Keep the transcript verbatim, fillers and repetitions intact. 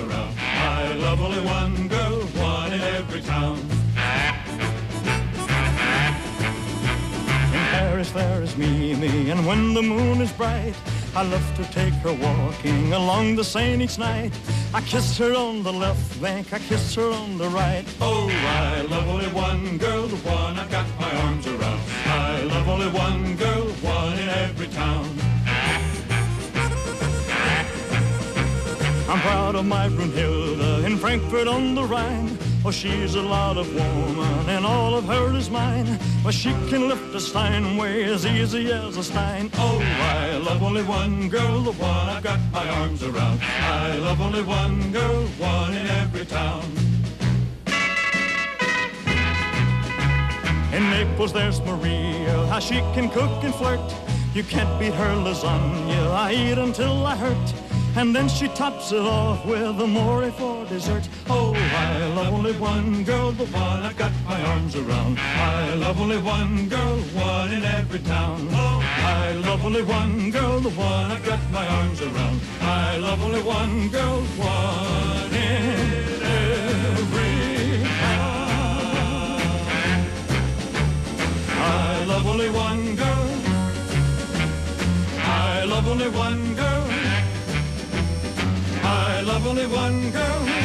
around. I love only one girl, one in every town. In Paris there is Mimi, and when the moon is bright, I love to take her walking along the Seine each night. I kiss her on the left bank, I kiss her on the right. Oh, I love only one girl, the one I've got my arms around. I love only one girl, one in every town. I'm proud of my Brunhilde in Frankfurt on the Rhine. Oh, she's a lot of woman, and all of her is mine. But she can lift a Steinway as easy as a Stein. Oh, I love only one girl, the one I've got my arms around. I love only one girl, one in every town. In Naples there's Maria, how she can cook and flirt. You can't beat her lasagna, I eat until I hurt. And then she tops it off with amore for dessert. Oh, I love only one girl, the one I've got my arms around. I love only one girl, one in every town. Oh, I love only one girl, the one I've got my arms around. I love only one girl, one in every town. I love only one girl. I love only one girl. I love only one girl.